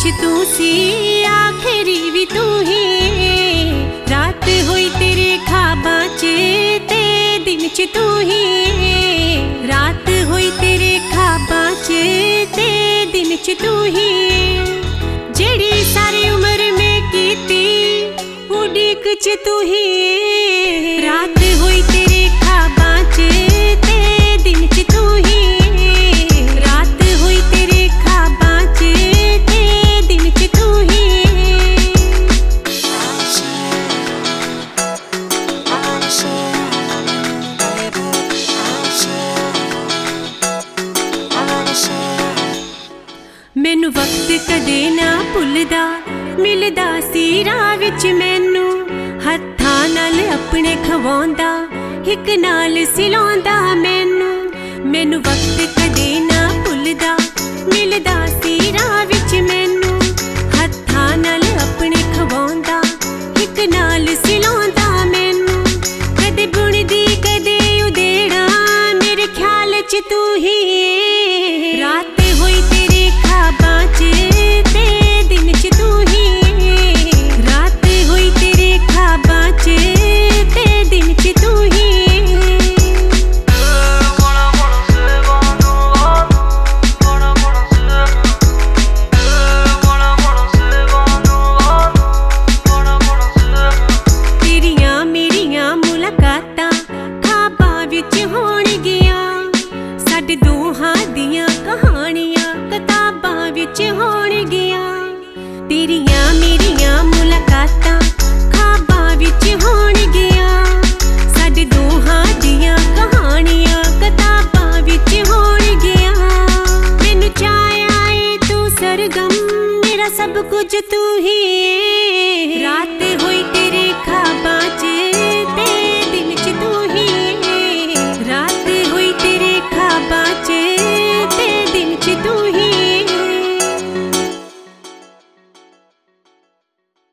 कुछ तू सी आखिरी भी तू ही। रात हुई तेरे ख्वाबां च ते दिन च तू ही। रात हुई तेरे ख्वाबां च ते दिन च तू ही। जेड़ी सारी उम्र में कीती उड़ीक च तू ही। रात हुई तेरे ख्वाबां च ते दिन च तू ही। रात हुई तेरे ख्वाबां च ते दिन च तू ही। मैनू वक्त कदे ना भुलदा मिलदा सी राह विच। मैनू हत्थां नाल अपने खवांदा हिक नाल सिलांदा। मैनू वक्त कदे ना भुलदा मिलदा सी राह विच। मैनू हत्थां नाल अपने खवांदा हिक नाल सिलांदा। मैनू कदे बुणदी कदे उधेड़ा मेरे ख्याल च तू ही। रात हुई तेरे ख्वाबां च ते दिन च तू ही। रात हुई तेरे ख्वाबां च ते दिन च तू ही। तेरियां मेरियां मुलाकातां ख्वाबां विच होणगियां। साडे दोहां दियां कहानियां किताबां विच होणगियां। तेरियां मेरियां मुलाकातां ख्वाबां विच होणगियां। साडे दोहां दियां कहानियां किताबां विच होणगियां। मैनू चाहया ऐ तू सरगम मेरा सब कुछ तू ही। रात